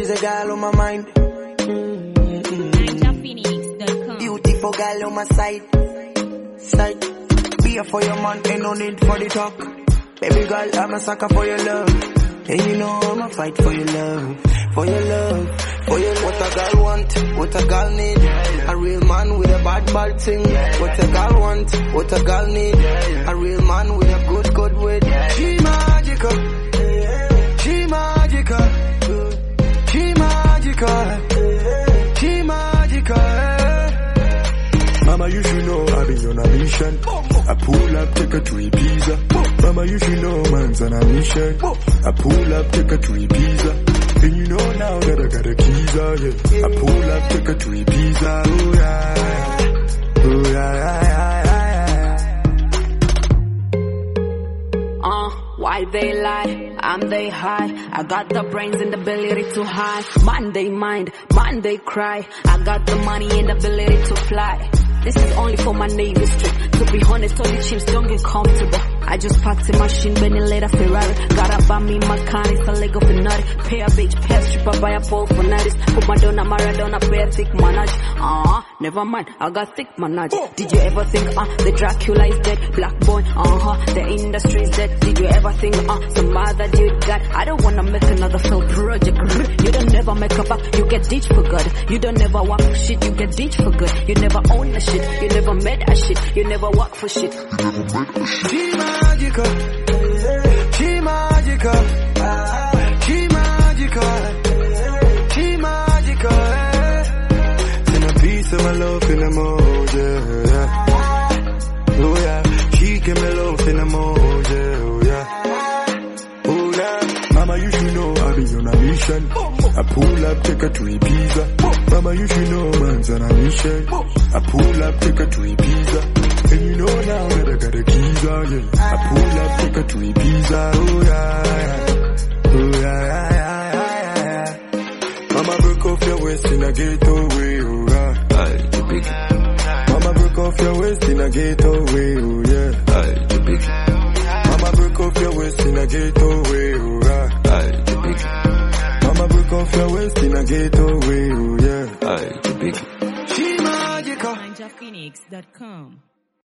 a girl on my mind. Beautiful girl on my side. Be here for your man, ain't no need for the talk. Baby girl, I'm a sucker for your love. And you know I'ma fight for your love. For your love, for your love. What a girl want, what a girl need. A real man with a bad thing. What a girl want, what a girl need. A real man with a good wit. She magical, she magical, she magical, she magical. Mama, you should know I've been on a mission. I pull up, take her to Ibiza. Mama, you should know man's on a mission. I pull up, take her to Ibiza. And you know now that I got the keys, yeah. I pull up, take her to Ibiza. Oh yeah, oh yeah, why they lie? I'm they high. I got the brains and the ability to hide. Man they mind, man they cry. I got the money and the ability to fly. This is only for my Navy strip. To be honest, all the chimps don't get comfortable. I just parked in my machine, Benny later Ferrari. Got up on me, my car, it's a leg of a nutty. Pay a bitch, pay a stripper, buy a pole for nights. Put my donut, Maradona, pay a thick manage. Never mind, I got thick manage. Did you ever think, the Dracula is dead? Black boy, the industry is dead. Did you ever think, some other dude got? I don't wanna make another film project. You don't never make a buck, you get ditched for good. You don't never walk for shit, you get ditched for good. You never own the shit, you never made a shit. You never work for shit. She magical, she magical, she magical, she magical. Send a piece of my love in the mood, yeah. Oh yeah, she give me love in the mood, yeah. Oh yeah. Mama, you should know I've been on a mission. I pull up, take her to Ibiza. Mama, you should know man's on a mission. I pull up, take her to Ibiza. And you know now that I got the keys, yeah. I pull up, take her to Ibiza. Oh yeah, oh yeah. Mama, break off your waist in a getaway, oh yeah. Mama, break off your waist in a getaway, oh yeah. Mama, break off your waist in a getaway, oh yeah. Mama, break off your waist in a getaway, oh yeah. She magical. NinjaPhoenix.com